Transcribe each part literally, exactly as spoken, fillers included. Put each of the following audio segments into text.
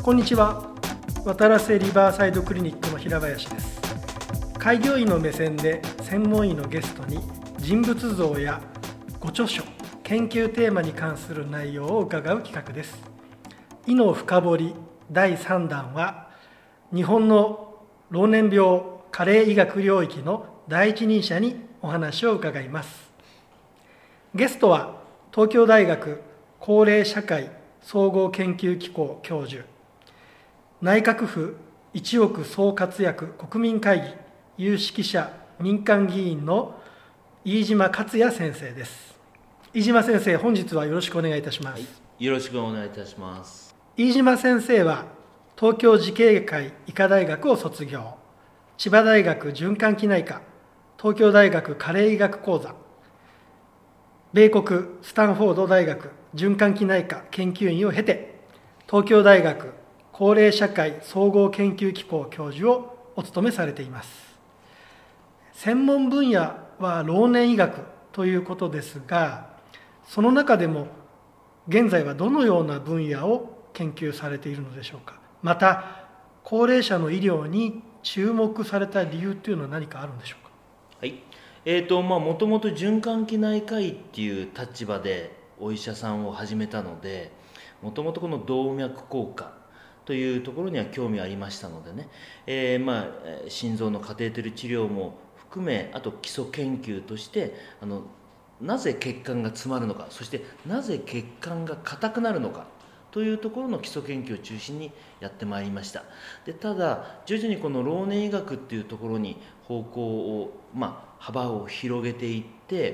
こんにちは。渡良瀬リバーサイドクリニックの平林です。開業医の目線で専門医のゲストに人物像やご著書、研究テーマに関する内容を伺う企画です。医の深掘りだいさん弾は、日本の老年病加齢医学領域の第一人者にお話を伺います。ゲストは東京大学高齢社会総合研究機構教授、内閣府一億総活躍国民会議有識者民間議員の飯島克也先生です。飯島先生、本日はよろしくお願いいたします。はい、 よろしくお願いいたします。 飯島先生は東京慈恵会医科大学を卒業、千葉大学循環器内科、東京大学加齢医学講座、米国スタンフォード大学循環器内科研究員を経て、東京大学高齢社会総合研究機構教授をお務めされています。専門分野は老年医学ということですが、その中でも現在はどのような分野を研究されているのでしょうか。また高齢者の医療に注目された理由というのは何かあるんでしょうか。 はい、えーとまあ、もともと循環器内科医っていう立場でお医者さんを始めたので、もともとこの動脈硬化というところには興味ありましたのでね、えーまあ、心臓のカテーテル治療も含め、あと基礎研究としてあのなぜ血管が詰まるのか、そしてなぜ血管が硬くなるのかというところの基礎研究を中心にやってまいりました。でただ徐々にこの老年医学っていうところに方向を、まあ、幅を広げていって、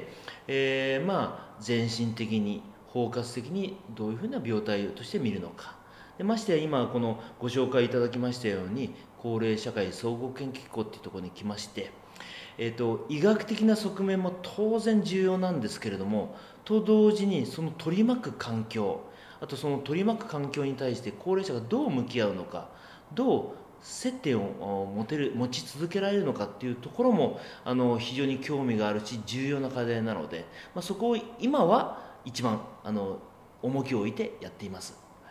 えー、まあ全身的に包括的にどういうふうな病態として見るのか、でましてや今このご紹介いただきましたように高齢社会総合研究機構っていうところに来まして、えーと、医学的な側面も当然重要なんですけれども、と同時にその取り巻く環境、あとその取り巻く環境に対して高齢者がどう向き合うのか、どう接点を持てる持ち続けられるのかっていうところもあの非常に興味があるし重要な課題なので、まあ、そこを今は一番あの重きを置いてやっています。はい、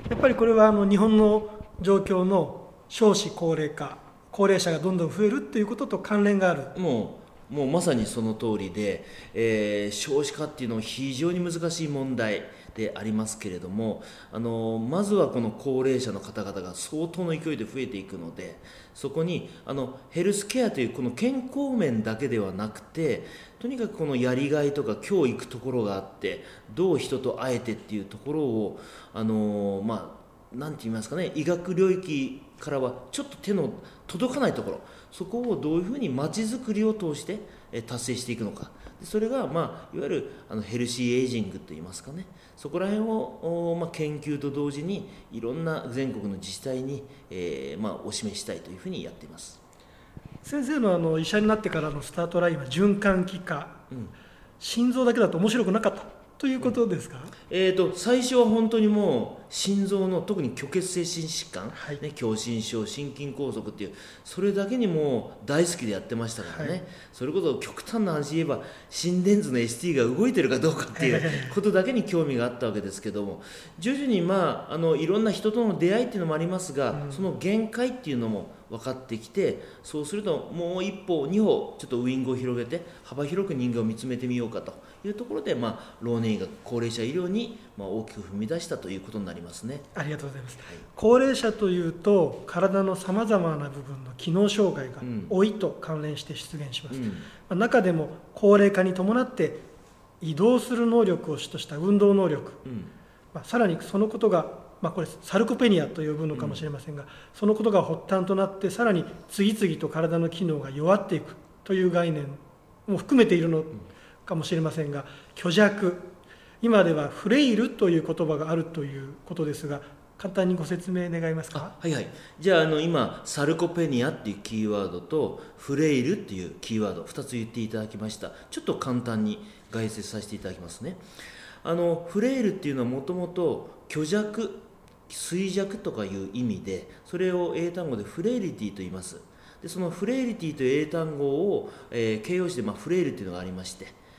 やっぱりこれはあの日本の状況の少子高齢化、高齢者がどんどん増えるっていうことと関連がある。 もうもうまさにその通りで、えー、少子化っていうのは非常に難しい問題でありますけれども、あのまずはこの高齢者の方々が相当の勢いで増えていくので、そこにあのヘルスケアというこの健康面だけではなくて、とにかくこのやりがいとか今日行くところがあって、どう人と会えてっていうところをあのまあなんて言いますかね、医学領域からはちょっと手の届かないところ、そこをどういうふうにまちづくりを通して達成していくのか、それが、まあ、いわゆるあのヘルシーエイジングといいますかね、そこら辺を、まあ、研究と同時にいろんな全国の自治体に、えーまあ、お示ししたいというふうにやっています。 先生の、あの医者になってからのスタートラインは循環器科、うん、心臓だけだと面白くなかったということですか。うん、 えー、と最初は本当にもう心臓の特に虚血性心疾患、はい、ね、狭心症、心筋梗塞っていうそれだけにもう大好きでやってましたからね、はい、それこそ極端な話言えば心電図の エスティー が動いてるかどうかっていうことだけに興味があったわけですけども、徐々に、まあ、あのいろんな人との出会いっていうのもありますが、うん、その限界っていうのも分かってきて、そうするともう一歩二歩ちょっとウイングを広げて幅広く人間を見つめてみようかというところで、まあ、老年医学高齢者医療に、まあ、大きく踏み出したということになりますね。 ありがとうございます。はい、高齢者というと体のさまざまな部分の機能障害が老いと関連して出現します。うん、中でも高齢化に伴って移動する能力を主とした運動能力、うん、まあ、さらにそのことがまあ、これサルコペニアと呼ぶのかもしれませんが、うん、そのことが発端となってさらに次々と体の機能が弱っていくという概念も含めているのかもしれませんが、虚弱、今ではフレイルという言葉があるということですが、簡単にご説明願えますか。 はいはい、じゃあ、あの今サルコペニアっていうキーワードとフレイルっていうキーワードふたつ言っていただきました。ちょっと簡単に概説させていただきますね。あのフレイルっていうのはもともと虚弱、衰弱とかいう意味で、それを英単語でフレイリティと言います。でそのフレイリティという英単語を、えー、形容詞で、まあ、フレイルというのがありまして、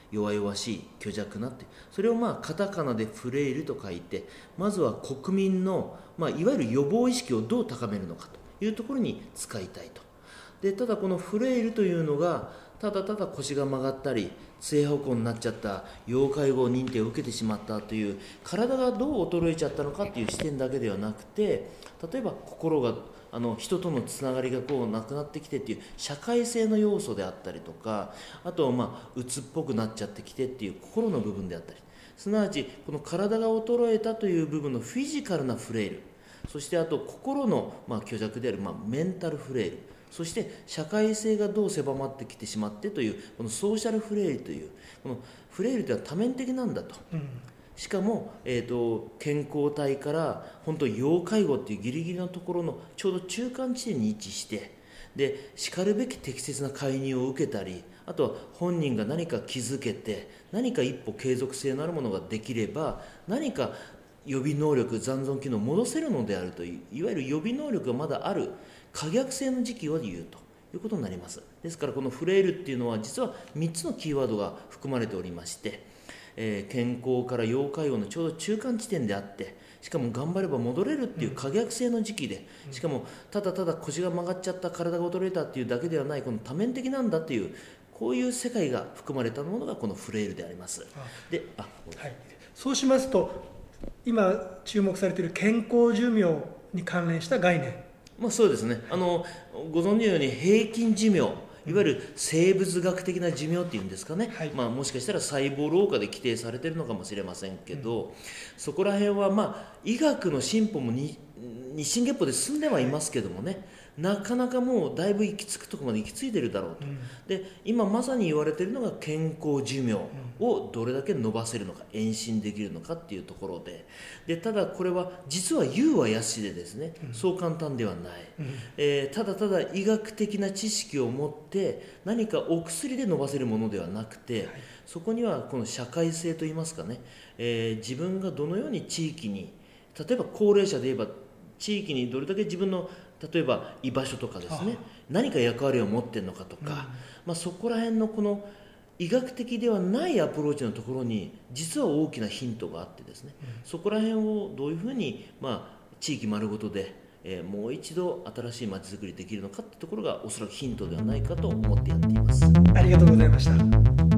弱々しい、虚弱なって、それをまあカタカナでフレイルと書いて、まずは国民の、まあ、いわゆる予防意識をどう高めるのかというところに使いたいと。でただこのフレイルというのがただただ腰が曲がったり杖歩行になっちゃった、要介護認定を受けてしまったという体がどう衰えちゃったのかっていう視点だけではなくて、例えば心があの人とのつながりがこうなくなってきてっていう社会性の要素であったりとか、あとはまあ鬱っぽくなっちゃってきてっていう心の部分であったり、すなわちこの体が衰えたという部分のフィジカルなフレイル、そしてあと心のまあ虚弱であるまあメンタルフレイル、そして社会性がどう狭まってきてしまってというこのソーシャルフレイルというこのフレイルというのは多面的なんだと、うん、しかも、えーと、健康体から本当要介護っていうギリギリのところのちょうど中間地点に位置して、でしかるべき適切な介入を受けたり、あとは本人が何か気づけて何か一歩継続性のあるものができれば何か予備能力、残存機能を戻せるのであるという、いわゆる予備能力がまだある可逆性の時期を言うということになります。ですからこのフレイルっていうのは実はみっつのキーワードが含まれておりまして、えー、健康から要介護のちょうど中間地点であって、しかも頑張れば戻れるっていう可逆性の時期で、しかもただただ腰が曲がっちゃった、体が衰えたっていうだけではない、この多面的なんだっていう、こういう世界が含まれたものがこのフレイルであります。であ、 はい、そうしますと今注目されている健康寿命に関連した概念、 まあ、そうですね、あのご存知のように平均寿命、いわゆる生物学的な寿命っていうんですかね、はい、まあ、もしかしたら細胞老化で規定されているのかもしれませんけど、うん、そこら辺は、まあ、医学の進歩もに日進月歩で進んではいますけどもね、なかなかもうだいぶ行き着くところまで行き着いているだろうと、うん、で今まさに言われているのが健康寿命をどれだけ伸ばせるのか、延伸できるのかっていうところで、でただこれは実は言うは易しでですね、うん、そう簡単ではない、うん、えー、ただただ医学的な知識を持って何かお薬で伸ばせるものではなくて、はい、そこにはこの社会性といいますかね、えー、自分がどのように地域に、例えば高齢者で言えば地域にどれだけ自分の例えば居場所とかですね、何か役割を持っているのかとか、うん、まあ、そこら辺のこの医学的ではないアプローチのところに実は大きなヒントがあってですね、うん、そこら辺をどういうふうに、まあ、地域丸ごとで、えー、もう一度新しい街づくりできるのかってところがおそらくヒントではないかと思ってやっています。 ありがとうございました。